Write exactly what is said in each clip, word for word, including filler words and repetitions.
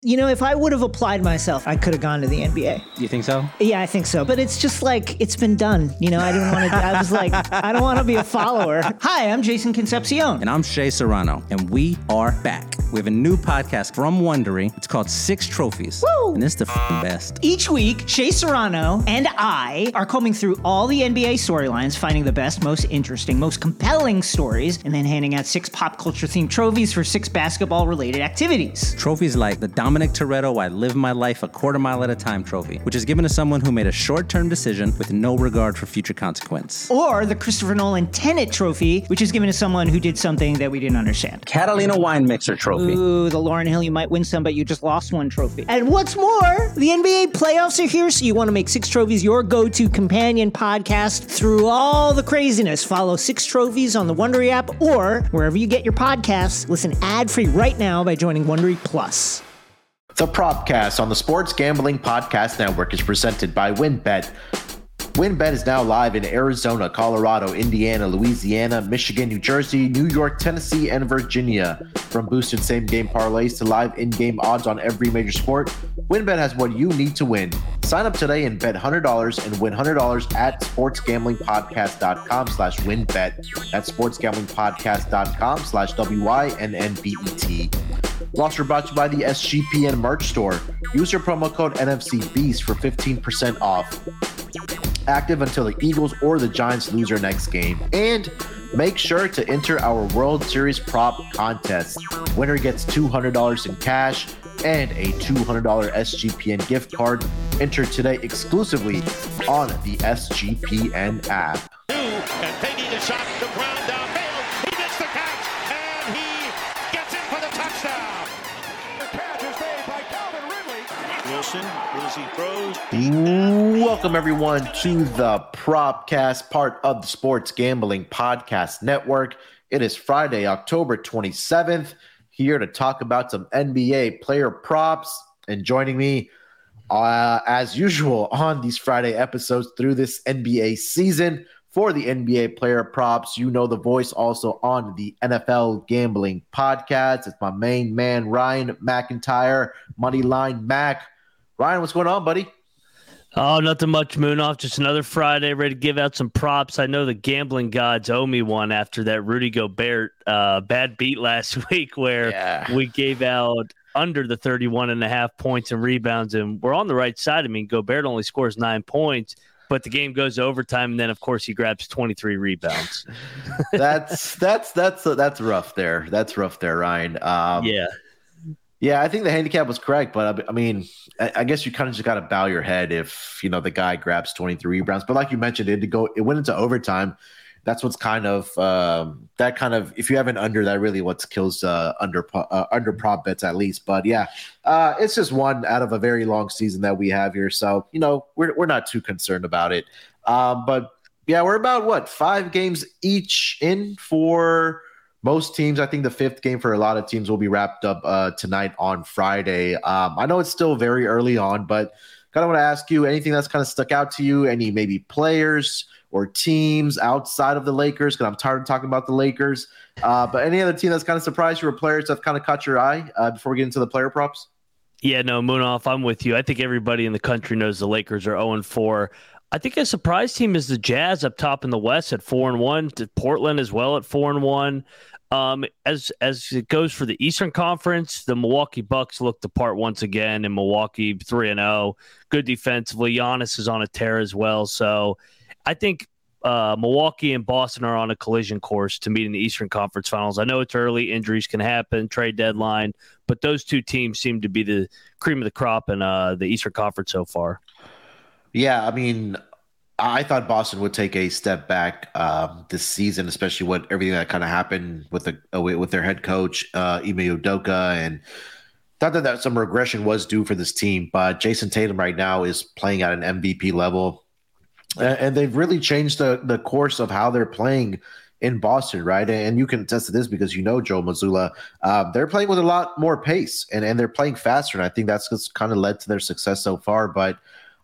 You know, if I would have applied myself, I could have gone to the N B A. You think so? Yeah, I think so. But it's just like, it's been done. You know, I didn't want to, I was like, I don't want to be a follower. Hi, I'm Jason Concepcion. And I'm Shea Serrano. And we are back. We have a new podcast from Wondery. It's called Six Trophies. Woo! And it's the f***ing best. Each week, Shea Serrano and I are combing through all the N B A storylines, finding the best, most interesting, most compelling stories, and then handing out six pop culture-themed trophies for six basketball-related activities. Trophies like the Dominic Toretto I Live My Life a Quarter Mile at a Time trophy, which is given to someone who made a short-term decision with no regard for future consequence. Or the Christopher Nolan Tenet trophy, which is given to someone who did something that we didn't understand. Catalina Wine Mixer trophy. Ooh, the Lauryn Hill, you might win some, but you just lost one trophy. And what's more, the N B A playoffs are here, so you want to make Six Trophies your go-to companion podcast through all the craziness. Follow Six Trophies on the Wondery app or wherever you get your podcasts. Listen ad-free right now by joining Wondery Plus. The Propcast on the Sports Gambling Podcast Network is presented by WynnBET. WynnBET is now live in Arizona, Colorado, Indiana, Louisiana, Michigan, New Jersey, New York, Tennessee, and Virginia. From boosted same-game parlays to live in-game odds on every major sport, WynnBET has what you need to win. Sign up today and bet one hundred dollars and win one hundred dollars at sportsgamblingpodcast.com slash wynnbet. That's sportsgamblingpodcast.com slash W Y N N B E T. Also brought to you by the S G P N merch store. Use your promo code N F C Beast for fifteen percent off. Active until the Eagles or the Giants lose their next game. And make sure to enter our World Series prop contest. Winner gets two hundred dollars in cash and a two hundred dollars S G P N gift card. Enter today exclusively on the S G P N app. And taking a shot, the ground downfield. He gets the catch, and he gets in for the touchdown. The catch is made by Calvin Ridley. Wilson, as he throws. Welcome, everyone, to the Propcast, part of the Sports Gambling Podcast Network. It is Friday, October twenty-seventh, here to talk about some N B A player props. And joining me, uh, as usual, on these Friday episodes through this N B A season for the N B A player props, you know the voice also on the N F L Gambling Podcast. It's my main man, Ryan McIntyre, Moneyline Mac. Ryan, what's going on, buddy? Oh, nothing much, Moonoff. Just another Friday, ready to give out some props. I know the gambling gods owe me one after that Rudy Gobert uh, bad beat last week where yeah. we gave out under the thirty-one and a half points and rebounds, and we're on the right side. I mean, Gobert only scores nine points, but the game goes to overtime, and then, of course, he grabs twenty-three rebounds. that's that's that's that's rough there. That's rough there, Ryan. Um, yeah. Yeah, I think the handicap was correct, but I mean, I guess you kind of just got to bow your head if, you know, the guy grabs twenty-three rebounds. But like you mentioned, it did go, it went into overtime. That's what's kind of um, that kind of, if you have an under, that really what kills uh, under uh, under prop bets at least. But yeah, uh, it's just one out of a very long season that we have here, so you know we're we're not too concerned about it. Um, but yeah, we're about what five games each in for most teams. I think the fifth game for a lot of teams will be wrapped up uh, tonight on Friday. Um, I know it's still very early on, but kind of want to ask you anything that's kind of stuck out to you, any maybe players or teams outside of the Lakers, because I'm tired of talking about the Lakers. Uh, but any other team that's kind of surprised you or players that kind of caught your eye uh, before we get into the player props? Yeah, no, Moonoff, I'm with you. I think everybody in the country knows the Lakers are oh and four. I think a surprise team is the Jazz up top in the West at four and one. Portland as well at four and one. Um, as as it goes for the Eastern Conference, the Milwaukee Bucks looked apart once again in Milwaukee, three and oh. Good defensively. Giannis is on a tear as well. So I think uh, Milwaukee and Boston are on a collision course to meet in the Eastern Conference Finals. I know it's early. Injuries can happen, trade deadline. But those two teams seem to be the cream of the crop in uh, the Eastern Conference so far. Yeah, I mean – I thought Boston would take a step back um, this season, especially what everything that kind of happened with the uh, with their head coach uh, Ime Udoka, and thought that, that some regression was due for this team. But Jason Tatum right now is playing at an M V P level, and, and they've really changed the the course of how they're playing in Boston, right? And you can attest to this because you know Joe Mazzulla. Uh, they're playing with a lot more pace, and and they're playing faster, and I think that's what's kind of led to their success so far. But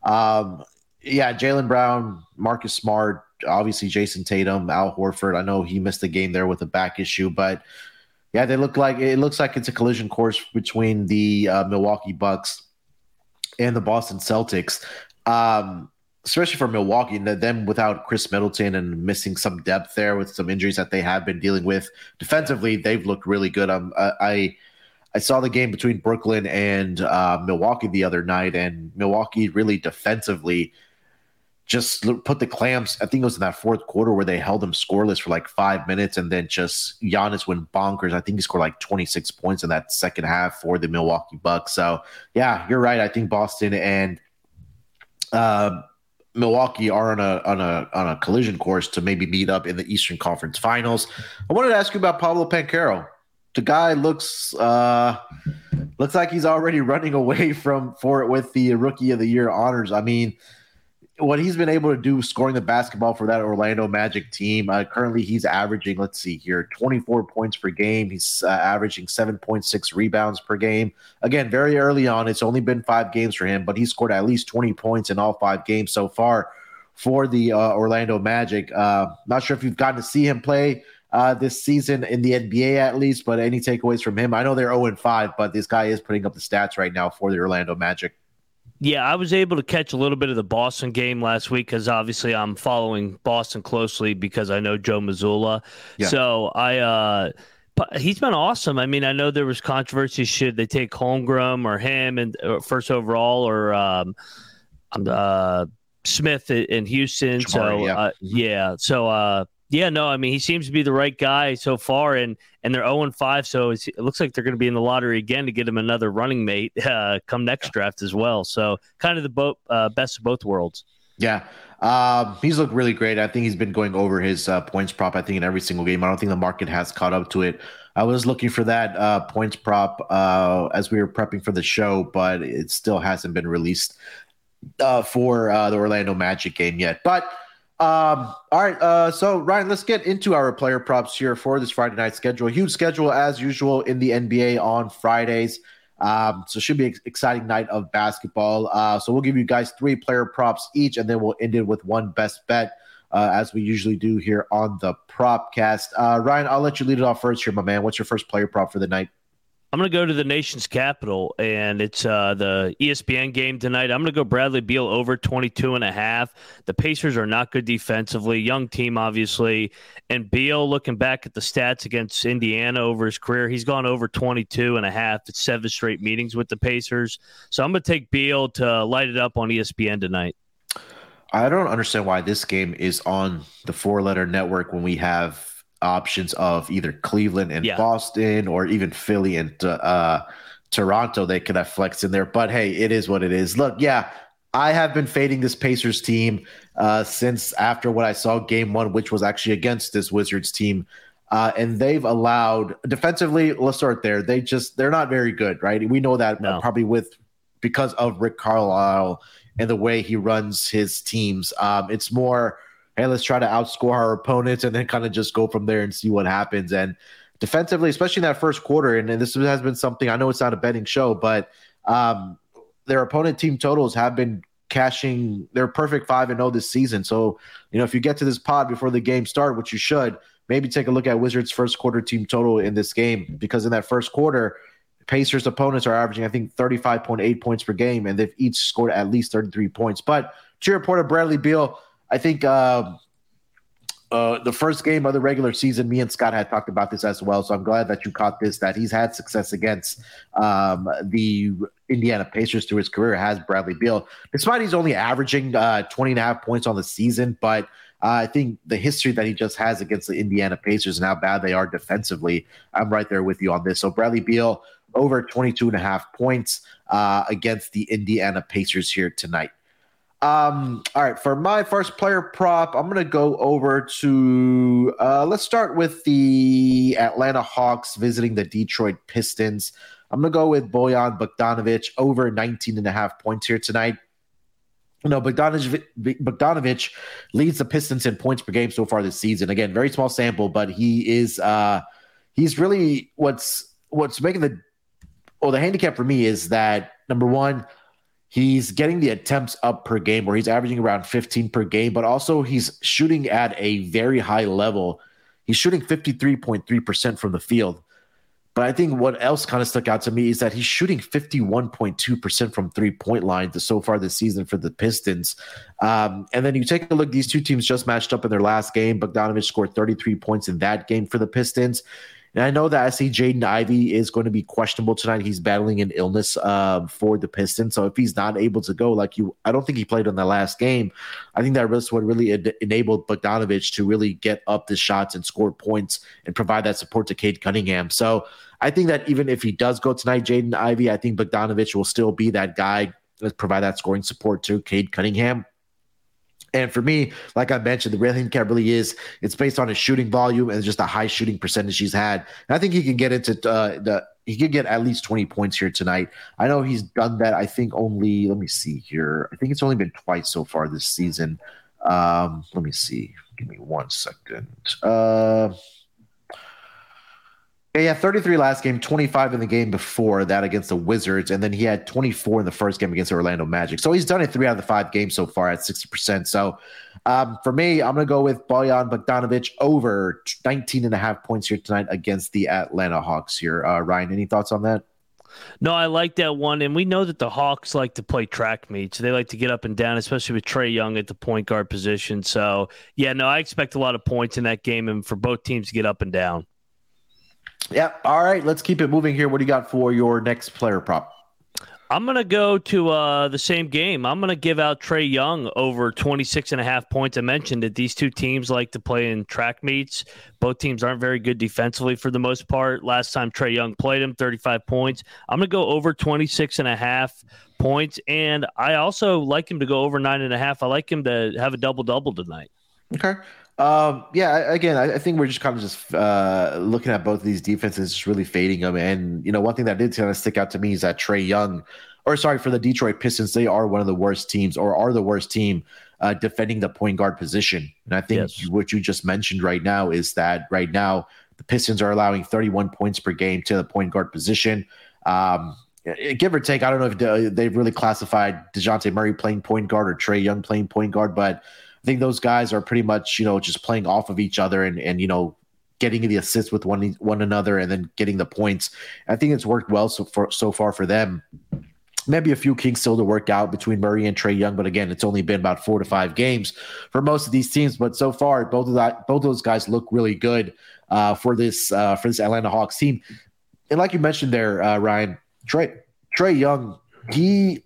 um, yeah, Jaylen Brown, Marcus Smart, obviously Jason Tatum, Al Horford. I know he missed the game there with a back issue, but Yeah, they look like it looks like it's a collision course between the uh, Milwaukee Bucks and the Boston Celtics. Um, especially for Milwaukee, and them without Chris Middleton and missing some depth there with some injuries that they have been dealing with. Defensively, they've looked really good. Um, I I saw the game between Brooklyn and uh, Milwaukee the other night, and Milwaukee really defensively just put the clamps. I think it was in that fourth quarter where they held them scoreless for like five minutes, and then just Giannis went bonkers. I think he scored like twenty-six points in that second half for the Milwaukee Bucks. So, yeah, you're right. I think Boston and uh, Milwaukee are on a on a on a collision course to maybe meet up in the Eastern Conference Finals. I wanted to ask you about Paolo Banchero. The guy looks uh, looks like he's already running away from for it with the Rookie of the Year honors. I mean, what he's been able to do scoring the basketball for that Orlando Magic team. Uh, currently, he's averaging, let's see here, twenty-four points per game. He's uh, averaging seven point six rebounds per game. Again, very early on. It's only been five games for him, but he scored at least twenty points in all five games so far for the uh, Orlando Magic. Uh, not sure if you've gotten to see him play uh, this season in the N B A at least, but any takeaways from him? I know they're oh and five, but this guy is putting up the stats right now for the Orlando Magic. Yeah, I was able to catch a little bit of the Boston game last week because obviously I'm following Boston closely because I know Joe Mazzulla. Yeah. So I, uh, he's been awesome. I mean, I know there was controversy. Should they take Holmgren or him and uh, first overall or um, uh, Smith in Houston? Jamari, so yeah. Uh, yeah, so uh, yeah, no, I mean he seems to be the right guy so far, and and they're oh and five, so it's, it looks like they're going to be in the lottery again to get him another running mate uh, come next draft as well. So kind of the both uh, best of both worlds. Yeah, um, he's looked really great. I think he's been going over his uh, points prop. I think in every single game. I don't think the market has caught up to it. I was looking for that uh, points prop uh, as we were prepping for the show, but it still hasn't been released uh, for uh, the Orlando Magic game yet. But Um, all right. Uh, so Ryan, let's get into our player props here for this Friday night schedule. Huge schedule as usual in the N B A on Fridays. Um, so it should be an exciting night of basketball. Uh, so we'll give you guys three player props each, and then we'll end it with one best bet, uh, as we usually do here on the Propcast. Uh, Ryan, I'll let you lead it off first here, my man. What's your first player prop for the night? I'm going to go to the nation's capital, and it's uh, the E S P N game tonight. I'm going to go Bradley Beal over twenty-two and a half. The Pacers are not good defensively. Young team, obviously. And Beal, looking back at the stats against Indiana over his career, he's gone over twenty-two and a half. It's seven straight meetings with the Pacers. So I'm going to take Beal to light it up on E S P N tonight. I don't understand why this game is on the four-letter network when we have options of either Cleveland and yeah. Boston or even Philly and uh, Toronto. They could have flexed in there, but hey, it is what it is. Look, yeah, I have been fading this Pacers team uh, since after what I saw game one, which was actually against this Wizards team. Uh, and they've allowed defensively, let's start there. They just, they're not very good, right? We know that no. uh, probably with, because of Rick Carlisle and the way he runs his teams. Um, it's more, hey, let's try to outscore our opponents and then kind of just go from there and see what happens. And defensively, especially in that first quarter, and, and this has been something, I know it's not a betting show, but um, their opponent team totals have been cashing their perfect five and oh this season. So, you know, if you get to this pod before the game start, which you should, maybe take a look at Wizards' first quarter team total in this game, because in that first quarter, Pacers opponents are averaging, I think, thirty-five point eight points per game, and they've each scored at least thirty-three points. But to your point of Bradley Beal, I think uh, uh, the first game of the regular season, me and Scott had talked about this as well, so I'm glad that you caught this, that he's had success against um, the Indiana Pacers through his career, has Bradley Beal. Despite he's only averaging uh, twenty and a half points on the season, but uh, I think the history that he just has against the Indiana Pacers and how bad they are defensively, I'm right there with you on this. So Bradley Beal over twenty-two and a half points uh, against the Indiana Pacers here tonight. Um, all right, for my first player prop, I'm going to go over to, uh, let's start with the Atlanta Hawks visiting the Detroit Pistons. I'm going to go with Bojan Bogdanovic over nineteen and a half points here tonight. You know, Bogdanovic, Bogdanovic leads the Pistons in points per game so far this season. Again, very small sample, but he is, uh, he's really what's, what's making the, well, the handicap for me is that, number one, he's getting the attempts up per game where he's averaging around fifteen per game, but also he's shooting at a very high level. He's shooting fifty-three point three percent from the field. But I think what else kind of stuck out to me is that he's shooting fifty-one point two percent from three-point line so far this season for the Pistons. Um, and then you take a look, these two teams just matched up in their last game. Bogdanović scored thirty-three points in that game for the Pistons. And I know that I see Jaden Ivey is going to be questionable tonight. He's battling an illness uh, for the Pistons. So if he's not able to go, like you, I don't think he played on the last game. I think that risk would really en- enable Bogdanović to really get up the shots and score points and provide that support to Cade Cunningham. So I think that even if he does go tonight, Jaden Ivey, I think Bogdanović will still be that guy to provide that scoring support to Cade Cunningham. And for me, like I mentioned, the real handicap really is it's based on his shooting volume and just a high shooting percentage he's had. And I think he can get into uh, the he can get at least twenty points here tonight. I know he's done that. I think only let me see here. I think it's only been twice so far this season. Um, let me see. Give me one second. Uh, Yeah, yeah, thirty-three last game, twenty-five in the game before that against the Wizards, and then he had twenty-four in the first game against the Orlando Magic. So he's done it three out of the five games so far at sixty percent. So um, for me, I'm going to go with Bojan Bogdanović over nineteen and a half points here tonight against the Atlanta Hawks here. Uh, Ryan, any thoughts on that? No, I like that one. And we know that the Hawks like to play track meets. They like to get up and down, especially with Trae Young at the point guard position. So, yeah, no, I expect a lot of points in that game and for both teams to get up and down. Yeah. All right. Let's keep it moving here. What do you got for your next player prop? I'm going to go to uh, the same game. I'm going to give out Trae Young over twenty-six and a half points. I mentioned that these two teams like to play in track meets. Both teams aren't very good defensively for the most part. Last time Trae Young played him, thirty-five points. I'm going to go over twenty-six and a half points. And I also like him to go over nine and a half. I like him to have a double-double tonight. Okay. Um, yeah, again, I, I think we're just kind of just uh, looking at both of these defenses, just really fading them. And, you know, one thing that did kind of stick out to me is that Trae Young, or sorry, for the Detroit Pistons, they are one of the worst teams or are the worst team uh, defending the point guard position. And I think yes. what you just mentioned right now is that right now the Pistons are allowing thirty-one points per game to the point guard position. Um, give or take, I don't know if they've really classified DeJounte Murray playing point guard or Trae Young playing point guard, but I think those guys are pretty much, you know, just playing off of each other and, and you know, getting the assists with one one another and then getting the points. I think it's worked well so, for, so far for them. Maybe a few kinks still to work out between Murray and Trae Young, but again, it's only been about four to five games for most of these teams. But so far, both of that, both of those guys look really good uh, for this uh, for this Atlanta Hawks team. And like you mentioned there, uh, Ryan, Trae Trae Young, he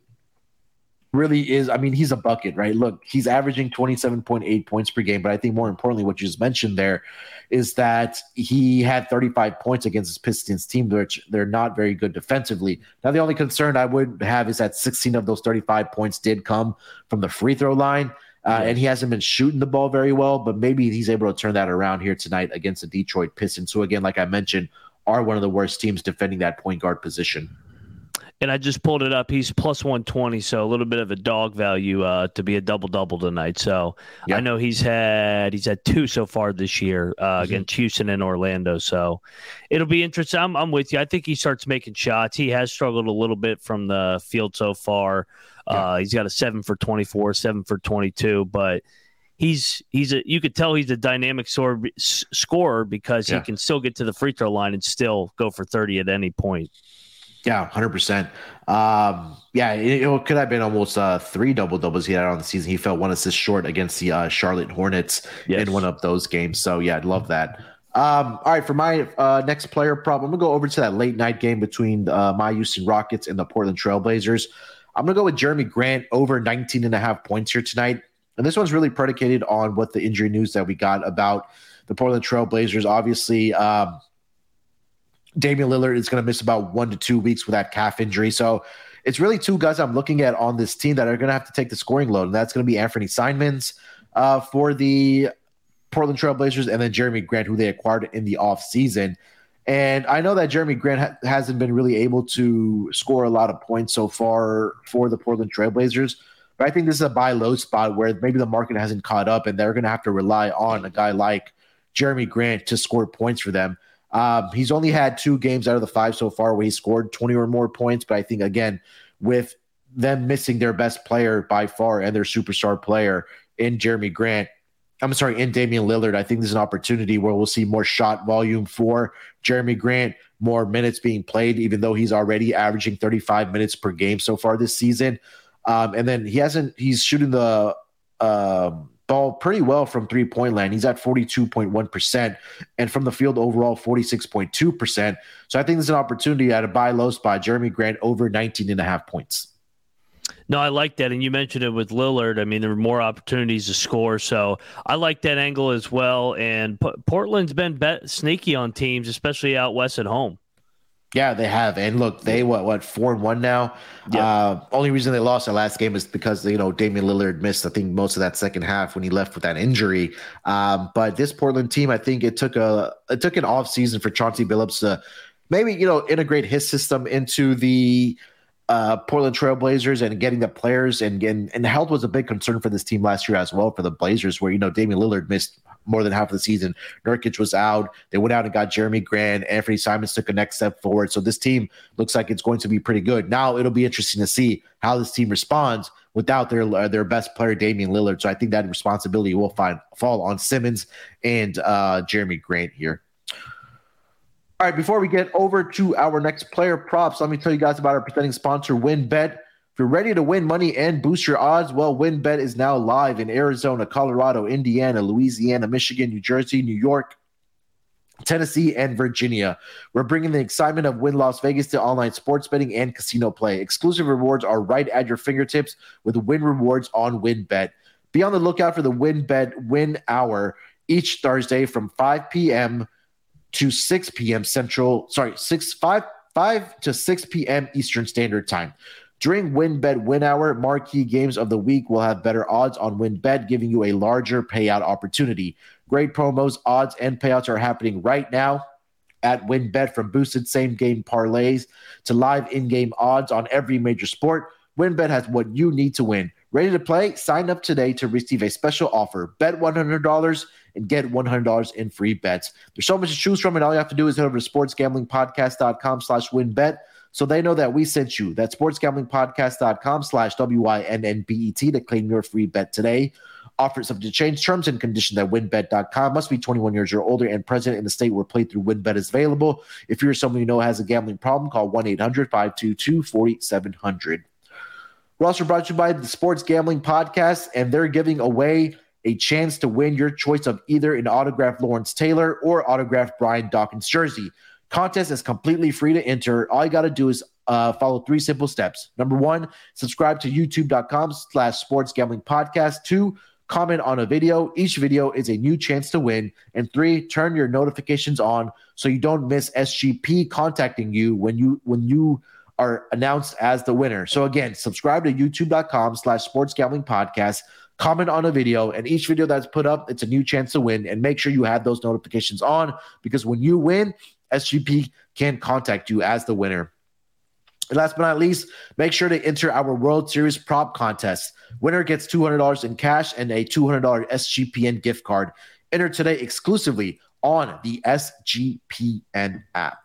really is. I mean, he's a bucket, right? Look, he's averaging twenty-seven point eight points per game. But I think more importantly, what you just mentioned there is that he had thirty-five points against his Pistons team, which they're not very good defensively. Now, the only concern I would have is that sixteen of those thirty-five points did come from the free throw line. Uh, yes. And he hasn't been shooting the ball very well, but maybe he's able to turn that around here tonight against the Detroit Pistons, who, again, like I mentioned, are one of the worst teams defending that point guard position. And I just pulled it up. He's plus one twenty, so a little bit of a dog value uh, to be a double-double tonight. So yep. I know he's had he's had two so far this year uh, mm-hmm. against Houston and Orlando. So it'll be interesting. I'm, I'm with you. I think he starts making shots. He has struggled a little bit from the field so far. Uh, yeah. He's got a seven for twenty-four, seven for twenty-two, but he's he's a you could tell he's a dynamic sor- scorer because yeah. he can still get to the free throw line and still go for thirty at any point. Yeah, one hundred percent. Um, yeah, it, it could have been almost uh, three double-doubles he had on the season. He fell one assist short against the uh, Charlotte Hornets yes. in one of those games. So, yeah, I'd love that. Um, all right, for my uh, next player prop, I'm going to go over to that late-night game between uh, my Houston Rockets and the Portland Trailblazers. I'm going to go with Jeremy Grant over nineteen and a half points here tonight. And this one's really predicated on what the injury news that we got about the Portland Trailblazers. Obviously, um, Damian Lillard is going to miss about one to two weeks with that calf injury. So it's really two guys I'm looking at on this team that are going to have to take the scoring load. And that's going to be Anthony Simons uh, for the Portland Trailblazers and then Jeremy Grant, who they acquired in the offseason. And I know that Jeremy Grant ha- hasn't been really able to score a lot of points so far for the Portland Trailblazers. But I think this is a buy low spot where maybe the market hasn't caught up and they're going to have to rely on a guy like Jeremy Grant to score points for them. Um, he's only had two games out of the five so far where he scored twenty or more points. But I think, again, with them missing their best player by far and their superstar player in Jeremy Grant, I'm sorry, in Damian Lillard. I think there's an opportunity where we'll see more shot volume for Jeremy Grant, more minutes being played, even though he's already averaging thirty-five minutes per game so far this season. Um, and then he hasn't, he's shooting the uh, ball pretty well from three-point land. He's at forty-two point one percent, and from the field overall, forty-six point two percent. So I think there's an opportunity at a buy low spot, Jeremy Grant over nineteen and a half points. No, I like that. And you mentioned it with Lillard. I mean, there were more opportunities to score. So I like that angle as well. And P- Portland's been bet- sneaky on teams, especially out west at home. Yeah, they have. And look, they what what four and one now. Yeah. Uh, only reason they lost their last game is because, you know, Damian Lillard missed, I think, most of that second half when he left with that injury. Um, but this Portland team, I think it took a it took an off season for Chauncey Billups to maybe, you know, integrate his system into the uh, Portland Trailblazers and getting the players, and, and and health was a big concern for this team last year as well for the Blazers, where, you know, Damian Lillard missed more than half of the season. Nurkic was out. They went out and got Jeremy Grant. Anthony Simons took a next step forward. So this team looks like it's going to be pretty good. Now it'll be interesting to see how this team responds without their uh, their best player, Damian Lillard. So I think that responsibility will find, fall on Simmons and uh, Jeremy Grant here. All right, before we get over to our next player props, let me tell you guys about our presenting sponsor, WynnBET. If you're ready to win money and boost your odds, well, WynnBET is now live in Arizona, Colorado, Indiana, Louisiana, Michigan, New Jersey, New York, Tennessee, and Virginia. We're bringing the excitement of Wynn Las Vegas to online sports betting and casino play. Exclusive rewards are right at your fingertips with Wynn Rewards on WynnBET. Be on the lookout for the WynnBET Win Hour each Thursday from five p.m. to six p.m. Central, sorry, six, five, five to six p.m. Eastern Standard Time. During WynnBET Win Hour, marquee games of the week will have better odds on WynnBET, giving you a larger payout opportunity. Great promos, odds, and payouts are happening right now at WynnBET, from boosted same-game parlays to live in-game odds on every major sport. WynnBET has what you need to win. Ready to play? Sign up today to receive a special offer. Bet one hundred dollars and get one hundred dollars in free bets. There's so much to choose from, and all you have to do is head over to sportsgamblingpodcast.com slash wynnbet so they know that we sent you. That's sportsgamblingpodcast.com slash W Y N N B E T to claim your free bet today. Offers subject to change, terms and conditions at wynnbet dot com. Must be twenty-one years or older and present in the state where playthrough WynnBET is available. If you're someone you know has a gambling problem, call one eight hundred five two two four seven zero zero. We're also brought to you by the Sports Gambling Podcast, and they're giving away a chance to win your choice of either an autographed Lawrence Taylor or autographed Brian Dawkins jersey. Contest is completely free to enter. All you got to do is uh, follow three simple steps. Number one, subscribe to youtube.com slash sports gambling podcast. Two, comment on a video. Each video is a new chance to win. And three, turn your notifications on so you don't miss S G P contacting you when you when you are announced as the winner. So again, subscribe to youtube.com slash sports gambling podcast. Comment on a video, and each video that's put up, it's a new chance to win. And make sure you have those notifications on, because when you win, S G P can contact you as the winner. And last but not least, make sure to enter our World Series prop contest. Winner gets two hundred dollars in cash and a two hundred dollars S G P N gift card. Enter today exclusively on the S G P N app.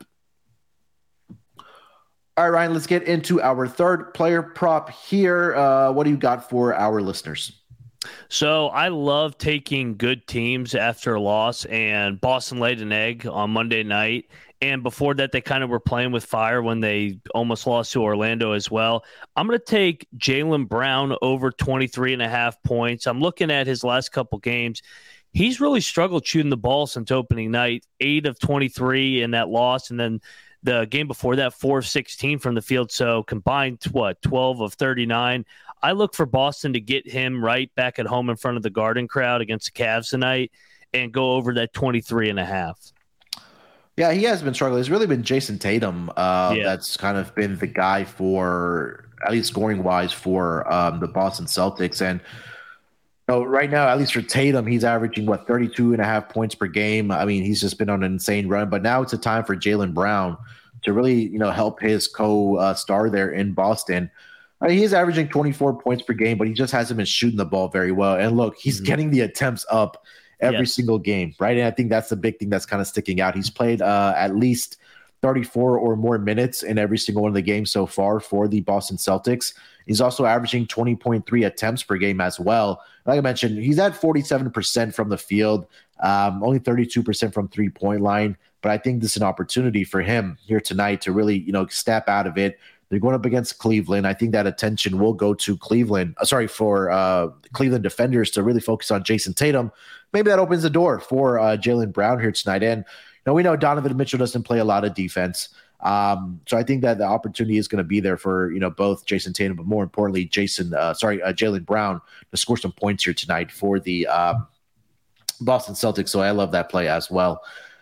All right, Ryan, let's get into our third player prop here. Uh, what do you got for our listeners? So I love taking good teams after a loss, and Boston laid an egg on Monday night. And before that, they kind of were playing with fire when they almost lost to Orlando as well. I'm going to take Jaylen Brown over twenty-three and a half points. I'm looking at his last couple games. He's really struggled shooting the ball since opening night, eight of twenty-three in that loss. And then the game before that, four of sixteen from the field. So combined, what, twelve of thirty-nine. I look for Boston to get him right back at home in front of the Garden crowd against the Cavs tonight and go over that twenty-three and a half. Yeah, he has been struggling. It's really been Jason Tatum uh, yeah. that's kind of been the guy for, at least scoring-wise, for um, the Boston Celtics. And you know, right now, at least for Tatum, he's averaging, what, thirty-two and a half points per game. I mean, he's just been on an insane run. But now it's a time for Jaylen Brown to really, you know, help his co-star there in Boston. I mean, he's averaging twenty-four points per game, but he just hasn't been shooting the ball very well. And look, he's mm-hmm. getting the attempts up every yes. single game, right? And I think that's the big thing that's kind of sticking out. He's played uh, at least thirty-four or more minutes in every single one of the games so far for the Boston Celtics. He's also averaging twenty point three attempts per game as well. Like I mentioned, he's at forty-seven percent from the field, um, only thirty-two percent from three-point line. But I think this is an opportunity for him here tonight to really, you know, step out of it. They're going up against Cleveland. I think that attention will go to Cleveland. Uh, sorry, for uh, Cleveland defenders to really focus on Jason Tatum. Maybe that opens the door for uh, Jaylen Brown here tonight. And you know, we know Donovan Mitchell doesn't play a lot of defense. Um, so I think that the opportunity is going to be there for, you know, both Jason Tatum, but more importantly, Jason, uh, sorry, uh, Jaylen Brown to score some points here tonight for the uh, Boston Celtics. So I love that play as well.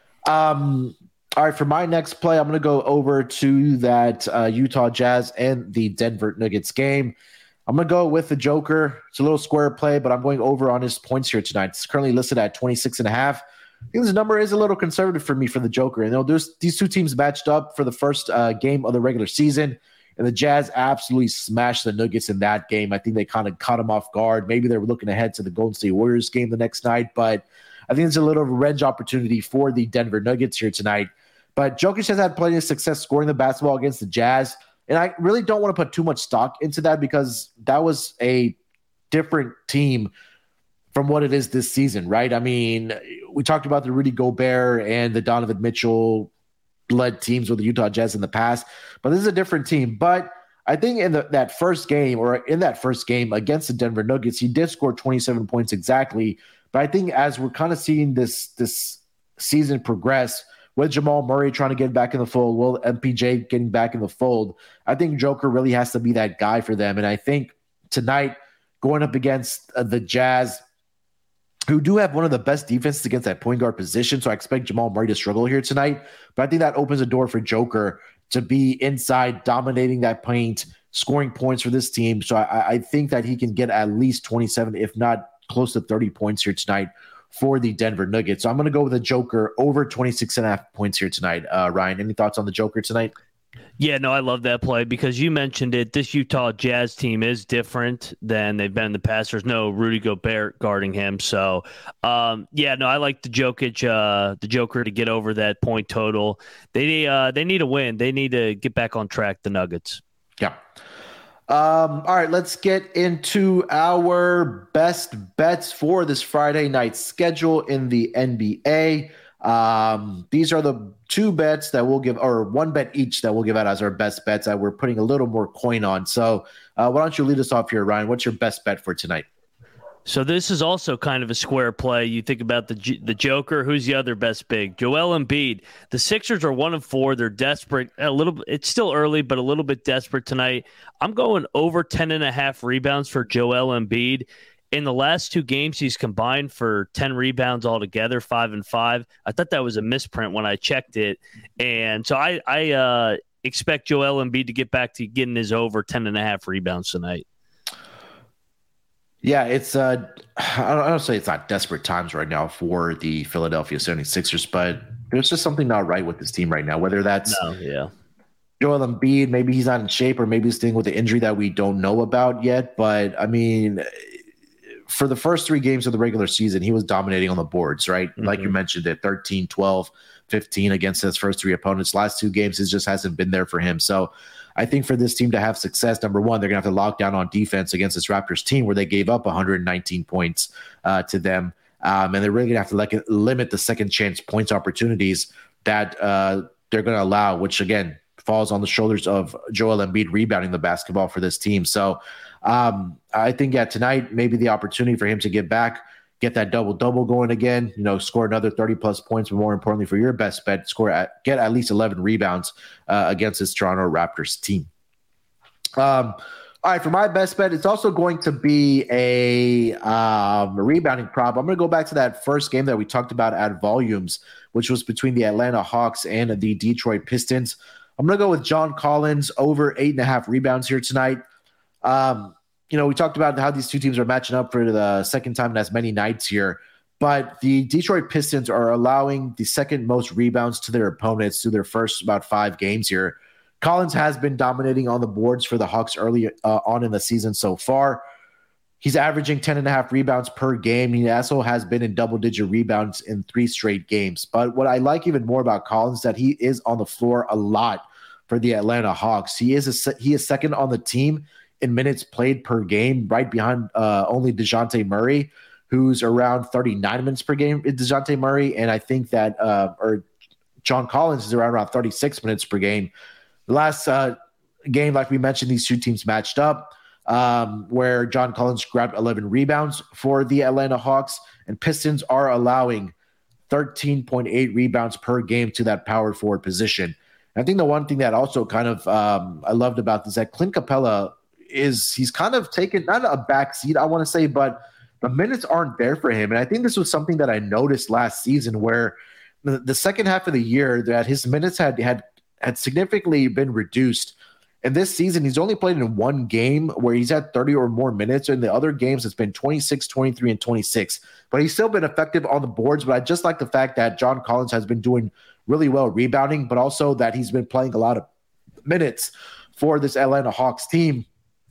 Um, all right, for my next play, I'm going to go over to that uh, Utah Jazz and the Denver Nuggets game. I'm going to go with the Joker. It's a little square play, but I'm going over on his points here tonight. It's currently listed at twenty-six and a half. I think this number is a little conservative for me for the Joker. And they'll do these two teams matched up for the first uh, game of the regular season, and the Jazz absolutely smashed the Nuggets in that game. I think they kind of caught them off guard. Maybe they were looking ahead to the Golden State Warriors game the next night, but I think it's a little revenge opportunity for the Denver Nuggets here tonight. But Jokic has had plenty of success scoring the basketball against the Jazz, and I really don't want to put too much stock into that because that was a different team from what it is this season, right? I mean, we talked about the Rudy Gobert and the Donovan Mitchell-led teams with the Utah Jazz in the past, but this is a different team. But I think in the, that first game, or in that first game against the Denver Nuggets, he did score twenty-seven points exactly. But I think as we're kind of seeing this, this season progress, with Jamal Murray trying to get back in the fold, Will M P J getting back in the fold, I think Joker really has to be that guy for them. And I think tonight, going up against uh, the Jazz, who do have one of the best defenses against that point guard position, so I expect Jamal Murray to struggle here tonight. But I think that opens a door for Joker to be inside, dominating that paint, scoring points for this team. So I, I think that he can get at least twenty-seven, if not close to thirty points here tonight for the Denver Nuggets. So I'm going to go with the Joker over twenty-six and a half points here tonight. Uh, Ryan, any thoughts on the Joker tonight? Yeah, no, I love that play because you mentioned it. This Utah Jazz team is different than they've been in the past. There's no Rudy Gobert guarding him. So, um, yeah, no, I like the Jokic, uh, the Joker to get over that point total. They uh, they need a win. They need to get back on track, the Nuggets. Yeah. Um, all right, let's get into our best bets for this Friday night schedule in the N B A. Um, these are the two bets that we'll give, or one bet each that we'll give out as our best bets that we're putting a little more coin on. So uh, why don't you lead us off here, Ryan? What's your best bet for tonight? So this is also kind of a square play. You think about the the Joker. Who's the other best big? Joel Embiid. The Sixers are one of four. They're desperate. A little. It's still early, but a little bit desperate tonight. I'm going over ten and a half rebounds for Joel Embiid. In the last two games, he's combined for ten rebounds altogether, five and five. I thought that was a misprint when I checked it, and so I I uh, expect Joel Embiid to get back to getting his over ten and a half rebounds tonight. Yeah, it's uh, I don't, I don't say it's not desperate times right now for the Philadelphia seventy-sixers, but there's just something not right with this team right now, whether that's no, yeah. Joel Embiid, maybe he's not in shape, or maybe he's dealing with the injury that we don't know about yet. But, I mean, for the first three games of the regular season, he was dominating on the boards, right? Mm-hmm. Like you mentioned, at thirteen, twelve, fifteen against his first three opponents. Last two games, it just hasn't been there for him. So I think for this team to have success, number one, they're going to have to lock down on defense against this Raptors team where they gave up one hundred nineteen points uh, to them. Um, and they're really going to have to like, limit the second chance points opportunities that uh, they're going to allow, which, again, falls on the shoulders of Joel Embiid rebounding the basketball for this team. So um, I think, yeah, tonight, maybe the opportunity for him to get back, get that double-double going again, you know, score another thirty-plus points, but more importantly for your best bet, score at, get at least eleven rebounds uh, against this Toronto Raptors team. Um, all right, for my best bet, it's also going to be a, um, a rebounding prop. I'm going to go back to that first game that we talked about at Volumes, which was between the Atlanta Hawks and the Detroit Pistons. I'm going to go with John Collins over eight and a half rebounds here tonight. Um, You know, we talked about how these two teams are matching up for the second time in as many nights here, but the Detroit Pistons are allowing the second most rebounds to their opponents through their first about five games here. Collins has been dominating on the boards for the Hawks early uh, on in the season so far. He's averaging ten and a half rebounds per game. He also has been in double-digit rebounds in three straight games. But what I like even more about Collins is that he is on the floor a lot for the Atlanta Hawks. He is a, he is second on the team in minutes played per game, right behind uh, only DeJounte Murray, who's around thirty-nine minutes per game is DeJounte Murray. And I think that uh, or John Collins is around, around thirty-six minutes per game. The last uh, game, like we mentioned, these two teams matched up. Um, where John Collins grabbed eleven rebounds for the Atlanta Hawks, and Pistons are allowing thirteen point eight rebounds per game to that power forward position. And I think the one thing that also kind of um, I loved about this is that Clint Capella is he's kind of taken not a back seat, I want to say, but the minutes aren't there for him. And I think this was something that I noticed last season where the, the second half of the year that his minutes had had had significantly been reduced. And this season, he's only played in one game where he's had thirty or more minutes. In the other games, it's been twenty-six, twenty-three, and twenty-six. But he's still been effective on the boards. But I just like the fact that John Collins has been doing really well rebounding, but also that he's been playing a lot of minutes for this Atlanta Hawks team.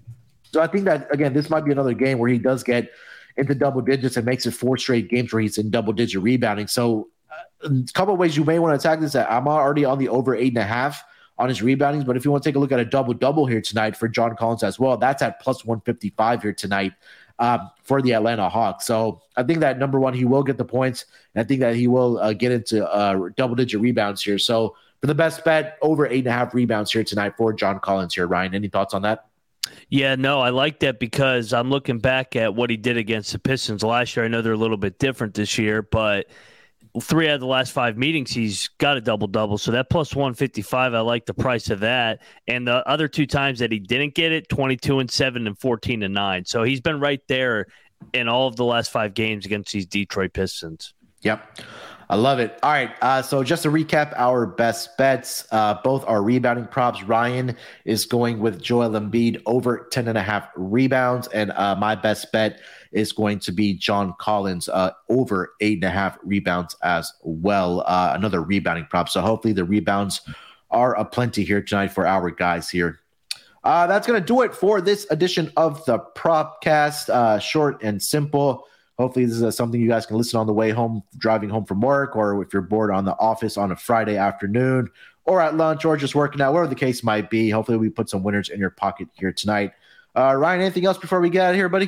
So I think that, again, this might be another game where he does get into double digits and makes it four straight games where he's in double-digit rebounding. So uh, a couple of ways you may want to attack this. I'm already on the over eight and a half on his reboundings, but if you want to take a look at a double-double here tonight for John Collins as well, that's at plus one fifty-five here tonight um, for the Atlanta Hawks. So I think that, number one, he will get the points, and I think that he will uh, get into uh, double-digit rebounds here. So for the best bet, over eight and a half rebounds here tonight for John Collins here. Ryan, any thoughts on that? Yeah, no, I like that because I'm looking back at what he did against the Pistons last year. I know they're a little bit different this year, but three out of the last five meetings, he's got a double-double. So that plus one fifty-five, I like the price of that. And the other two times that he didn't get it, twenty-two and seven and fourteen and nine. So he's been right there in all of the last five games against these Detroit Pistons. Yep. I love it. All right. Uh, so just to recap our best bets, uh, both our rebounding props. Ryan is going with Joel Embiid over ten and a half rebounds. And uh, my best bet is going to be John Collins uh, over eight and a half rebounds as well. Uh, another rebounding prop. So hopefully the rebounds are aplenty here tonight for our guys here. Uh, that's going to do it for this edition of the Propcast. Uh, short and simple. Hopefully this is uh, something you guys can listen on the way home, driving home from work, or if you're bored on the office on a Friday afternoon, or at lunch, or just working out, whatever the case might be. Hopefully we put some winners in your pocket here tonight. Uh, Ryan, anything else before we get out of here, buddy?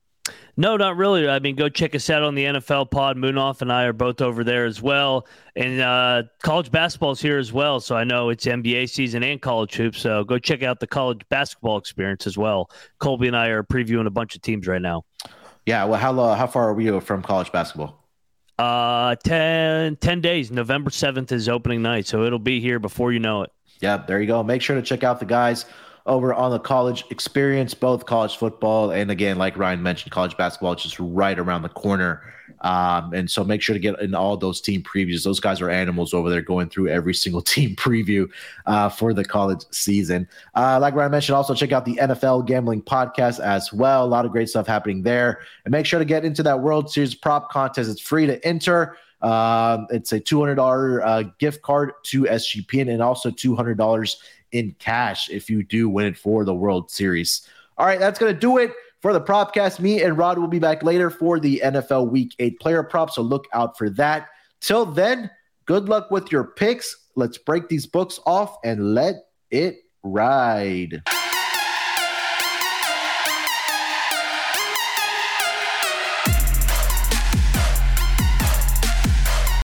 No, not really. I mean, go check us out on the N F L pod. Moonoff and I are both over there as well. And uh, college basketball is here as well. So I know it's N B A season and college hoops. So go check out the college basketball experience as well. Colby and I are previewing a bunch of teams right now. Yeah, well, how uh, how far are we from college basketball? Uh, ten, ten days. November seventh is opening night, so it'll be here before you know it. Yeah, there you go. Make sure to check out the guys over on the college experience, both college football and, again, like Ryan mentioned, college basketball is just right around the corner. Um, and so make sure to get in all those team previews. Those guys are animals over there going through every single team preview uh, for the college season. Uh, like Ryan mentioned, also check out the N F L Gambling Podcast as well. A lot of great stuff happening there. And make sure to get into that World Series prop contest. It's free to enter. Um, it's a two hundred dollars uh, gift card to S G P N and also two hundred dollars in cash if you do win it for the World Series. All right, that's going to do it for the Propcast. Me and Rod will be back later for the N F L Week eight player prop, so look out for that. Till then, good luck with your picks. Let's break these books off and let it ride.